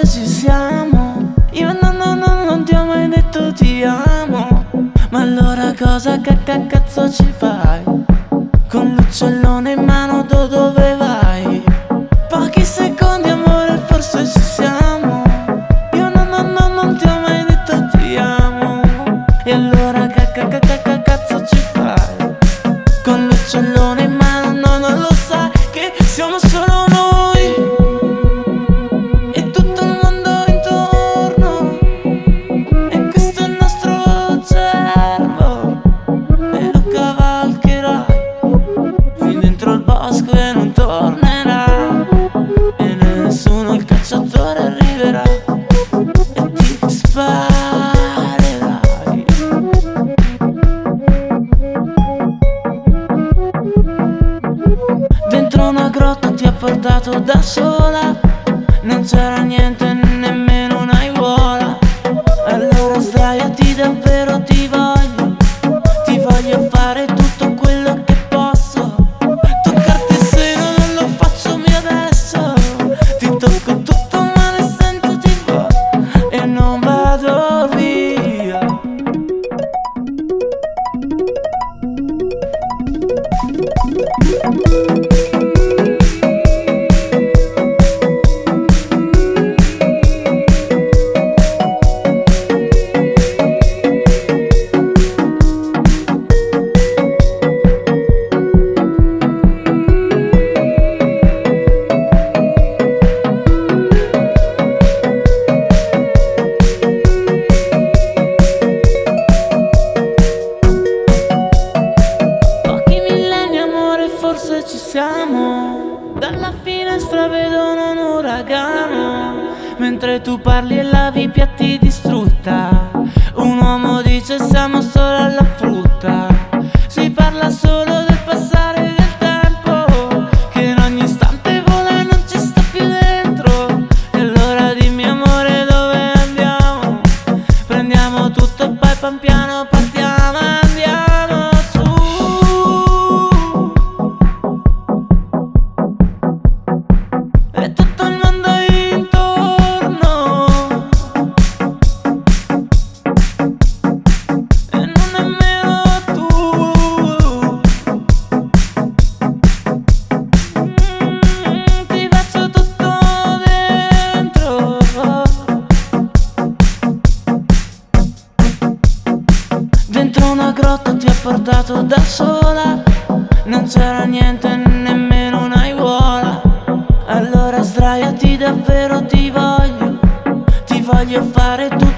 forse ci siamo. Io non ti ho mai detto ti amo. Ma allora cosa cazzo ci fai? Con l'uccellone in mano dove vai? Pochi secondi amore, forse ci siamo. Io non ti ho mai detto ti amo. E allora cazzo ci fai? Con l'uccellone in mano, no, non lo sai che siamo solo noi e tutto il mondo intorno. E questo è il nostro cervo e lo cavalcherai fin dentro il bosco e non tornerà. E nessuno, il cacciatore, arriverà e ti sparerai. Dentro una grotta ti ha portato da sola, non c'era niente, nemmeno un'aiuola. Allora sdraiati, davvero ti voglio fare tutto quello che posso. Toccarti il seno non lo faccio mio adesso. Ti tocco tutto ma ne sento ti va e non vado via. Forse ci siamo. Dalla finestra vedono un uragano, mentre tu parli e lavi i piatti distrutta. Un uomo dice siamo solo alla frutta. Si parla solo del passare del tempo, che in ogni istante vola e non ci sta più dentro. E allora dimmi amore dove andiamo? Prendiamo tutto e poi pian piano partiamo e andiamo su. E tutto il mondo intorno e non nemmeno tu. Ti faccio tutto dentro. Dentro una grotta ti ha portato da sola, non c'era niente, nemmeno un'aiuola. Allora sdraiati, davvero ti voglio fare tutto